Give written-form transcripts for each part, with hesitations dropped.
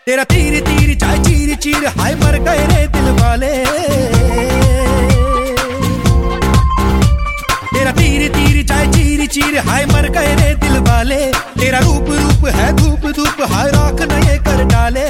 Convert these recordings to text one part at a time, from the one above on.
तेरा तीर तीर चाहे चीर चीर हाय मर गए रे दिल वाले। तेरा तीर तीर चाहे चीर चीर हाय मर गए रे दिल वाले। तेरा रूप रूप है धूप धूप हाय राख न ये कर डाले।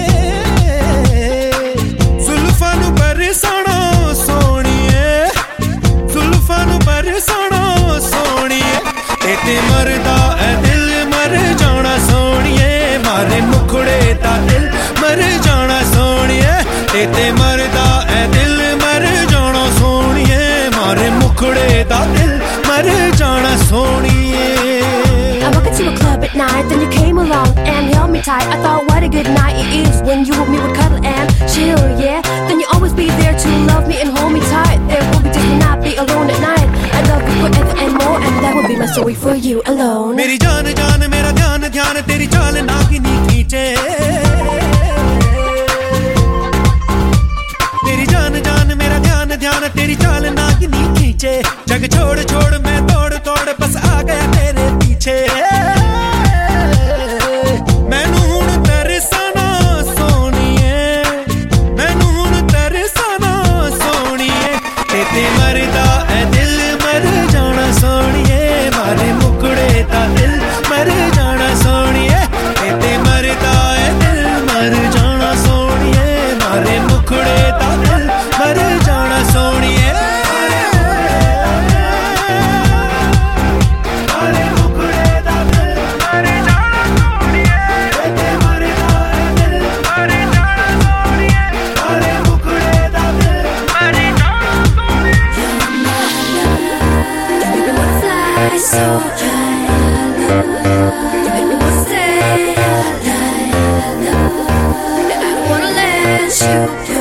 जुल्फां नू बरसाना सोहणिए, जुल्फां नू बरसाना सोहणिए। ते मरदा ए दिल मर जाना सोहणिए, मारे मुखड़े दा दिल मर जाना सोहणिए। ते मरदा ए दिल मर जाना सोहणिए, मारे मुखड़े दा दिल मर जाना सोहणिए। I walked into a club at night, then you came along and held me tight. I thought what a good night it is when you and me would cuddle and chill, yeah. Then you always be there to love me and hold me tight. There will be days when I'll be alone at night. I love you forever and more, and that will be my story for you alone. मेरी जान जान मेरा ध्यान ध्यान तेरी चाल नागिनी खींचे। मेरी जान जान मेरा ध्यान ध्यान तेरी चाल नागिनी खींचे। जग छोड़ छोड़ मैं तोड़ तोड़ बस आ गया तेरे पीछे। मैनू हुण तरसाना सोहणिए, मैनू हुण तरसाना सोहणिए। ते मरदा ए दिल मर जाना सोहणिए, मारे मुखड़े दा दिल मर जाना सोहणिए। ते मरदा ए दिल मर जाना सोहणिए, मारे मुखड़े दा दिल मर जाना सोहणिए। So high, you make me wanna say I don't wanna let you go.